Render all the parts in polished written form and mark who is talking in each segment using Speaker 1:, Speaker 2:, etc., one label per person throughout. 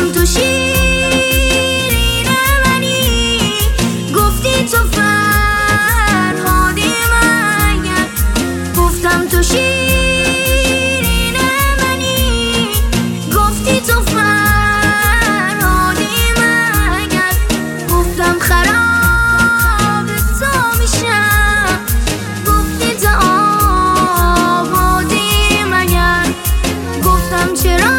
Speaker 1: تو شیرین منی، گفتی تو فرهادی مگر. گفتم تو شیرین منی، گفتی تو فرهادی مگر. گفتم خراب تو میشم، گفتی تو آبادی مگر. گفتم چرا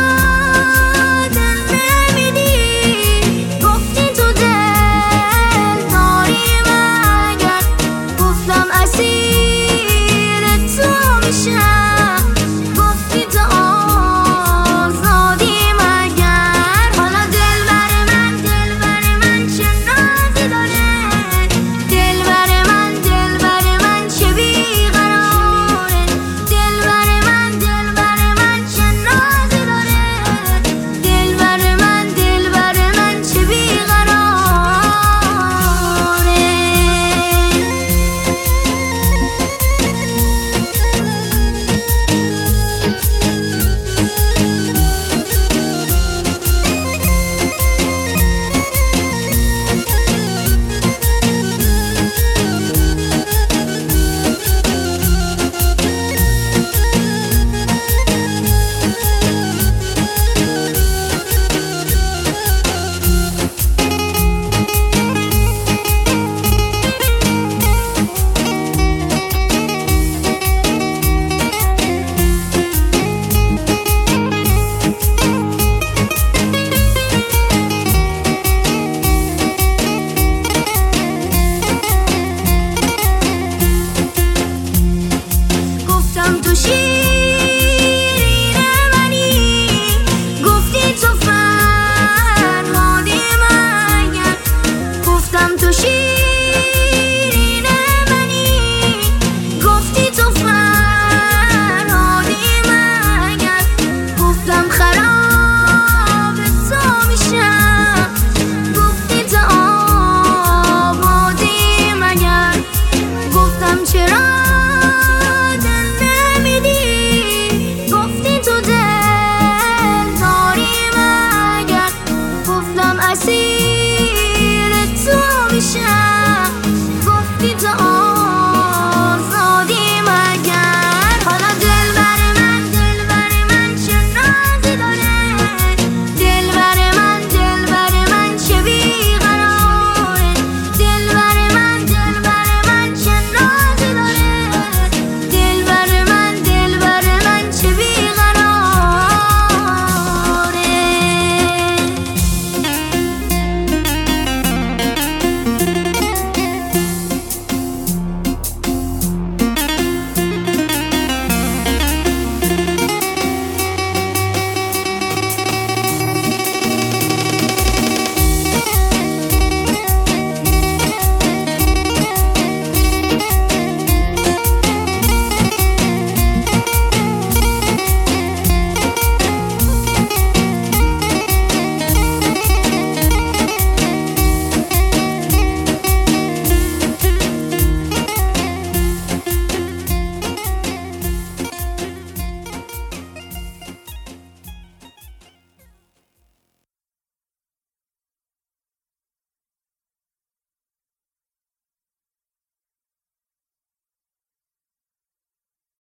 Speaker 1: تو شیرین منی، گفتی تو فرهادی مگر. گفتم تو شیرین منی، گفتی تو فرهادی مگر. گفتم خراب تو میشم، گفتی تو آبادی مگر. گفتم چرا I see